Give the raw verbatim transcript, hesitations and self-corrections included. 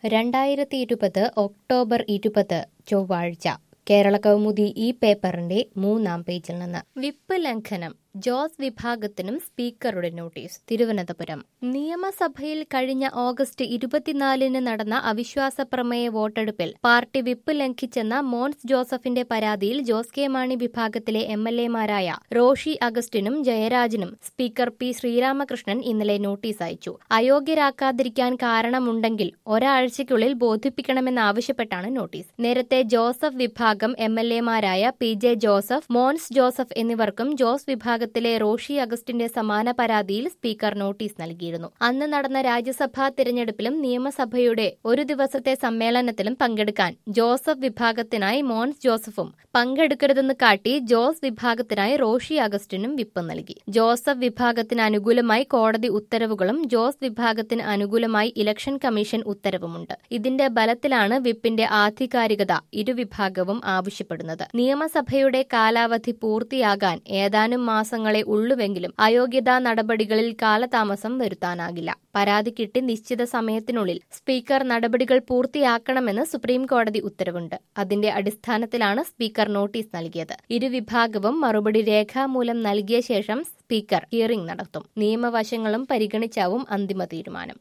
രണ്ടായിരത്തി ഇരുപത് ഒക്ടോബർ ഇരുപത് ചൊവ്വാഴ്ച കേരള കൗമുദി ഈ പേപ്പറിന്റെ മൂന്നാം പേജിൽ നിന്ന് വിപ്പ് ലംഘനം ജോസ് വിഭാഗത്തിനും സ്പീക്കറുടെ നോട്ടീസ്. തിരുവനന്തപുരം നിയമസഭയിൽ കഴിഞ്ഞ ഓഗസ്റ്റ് ഇരുപത്തിനാലിന് നടന്ന അവിശ്വാസ പ്രമേയ വോട്ടെടുപ്പിൽ പാർട്ടി വിപ്പ് ലംഘിച്ചെന്ന മോൻസ് ജോസഫിന്റെ പരാതിയിൽ ജോസ് കെ മാണി വിഭാഗത്തിലെ എം എൽ എമാരായ റോഷി അഗസ്റ്റിനും ജയരാജനും സ്പീക്കർ പി ശ്രീരാമകൃഷ്ണൻ ഇന്നലെ നോട്ടീസ് അയച്ചു. അയോഗ്യരാക്കാതിരിക്കാൻ കാരണമുണ്ടെങ്കിൽ ഒരാഴ്ചയ്ക്കുള്ളിൽ ബോധിപ്പിക്കണമെന്നാവശ്യപ്പെട്ടാണ് നോട്ടീസ്. നേരത്തെ ജോസഫ് വിഭാഗം എം എൽ എമാരായ പി ജെ ജോസഫ്, മോൻസ് ജോസഫ് എന്നിവർക്കും ജോസ് വിഭാഗ ത്തിലെ റോഷി അഗസ്റ്റിന്റെ സമാന പരാതിയിൽ സ്പീക്കർ നോട്ടീസ് നൽകിയിരുന്നു. അന്ന് നടന്ന രാജ്യസഭാ തിരഞ്ഞെടുപ്പിലും നിയമസഭയുടെ ഒരു ദിവസത്തെ സമ്മേളനത്തിലും പങ്കെടുക്കാൻ ജോസഫ് വിഭാഗത്തിനായി മോൻസ് ജോസഫും പങ്കെടുക്കരുതെന്ന് കാട്ടി ജോസ് വിഭാഗത്തിനായി റോഷി അഗസ്റ്റിനും വിപ്പ് നൽകി. ജോസഫ് വിഭാഗത്തിന് അനുകൂലമായി കോടതി ഉത്തരവുകളും ജോസ് വിഭാഗത്തിന് അനുകൂലമായി ഇലക്ഷൻ കമ്മീഷൻ ഉത്തരവുമുണ്ട്. ഇതിന്റെ ബലത്തിലാണ് വിപ്പിന്റെ ആധികാരികത ഇരുവിഭാഗവും ആവശ്യപ്പെടുന്നത്. നിയമസഭയുടെ കാലാവധി പൂർത്തിയാകാൻ ഏതാനും മാസം ങ്ങളെ ഉള്ളുവെങ്കിലും അയോഗ്യതാ നടപടികളിൽ കാലതാമസം വരുത്താനാകില്ല. പരാതി കിട്ടി നിശ്ചിത സമയത്തിനുള്ളിൽ സ്പീക്കർ നടപടികൾ പൂർത്തിയാക്കണമെന്ന് സുപ്രീം കോടതി ഉത്തരവുണ്ട്. അതിന്റെ അടിസ്ഥാനത്തിലാണ് സ്പീക്കർ നോട്ടീസ് നൽകിയത്. ഇരുവിഭാഗവും മറുപടി രേഖാമൂലം നൽകിയ ശേഷം സ്പീക്കർ ഹിയറിംഗ് നടത്തും. നിയമവശങ്ങളും പരിഗണിച്ചാവും അന്തിമ തീരുമാനം.